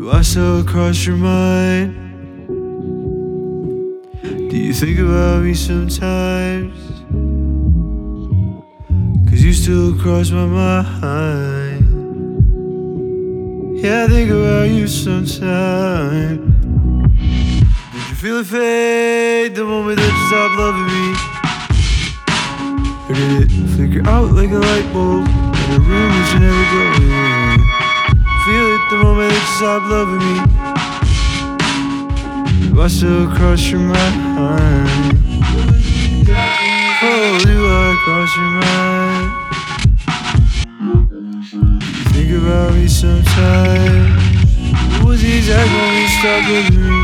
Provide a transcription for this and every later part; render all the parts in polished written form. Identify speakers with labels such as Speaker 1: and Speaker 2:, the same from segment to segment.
Speaker 1: Do I still cross your mind? Do you think about me sometimes? 'Cause you still cross my mind. Yeah, I think about you sometimes. Did you feel it fade the moment that you stopped loving me? Or did it flicker out like a light bulb in a room that you never go in? Feel it the moment that you stopped loving me. Do I still cross your mind? Oh, do I cross your mind? You think about me sometimes. What was the exact moment you stopped loving me?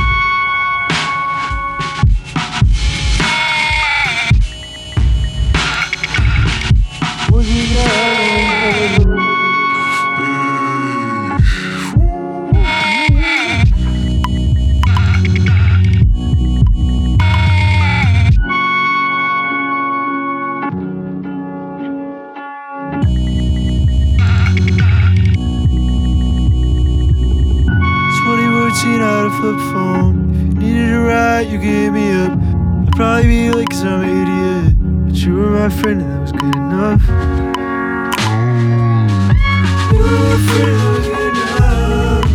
Speaker 1: Was the exact moment? 2014, I had a flip phone. If you needed a ride, you could hit me up. I'd probably be late 'cause I'm an idiot, but you were my friend and that was good enough. You were my friend and that was good enough.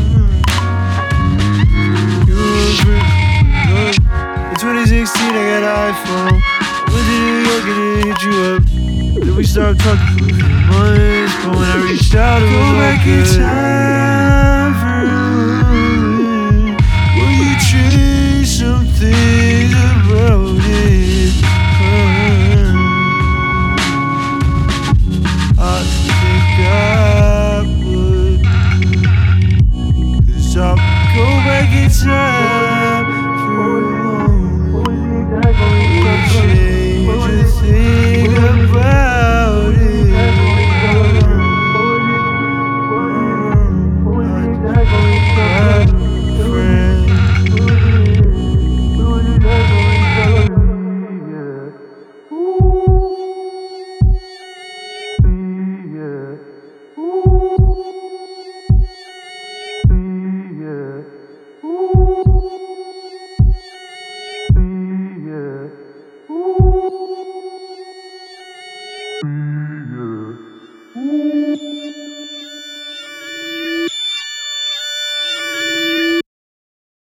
Speaker 1: You were my friend and that was good enough. In 2016, I got an iPhone. I went to New York and it hit you up. Then we started talking for a few months, but when I reached out, it was all good. Time for will you change some things about it? I think I would, 'cause I'll go back in time.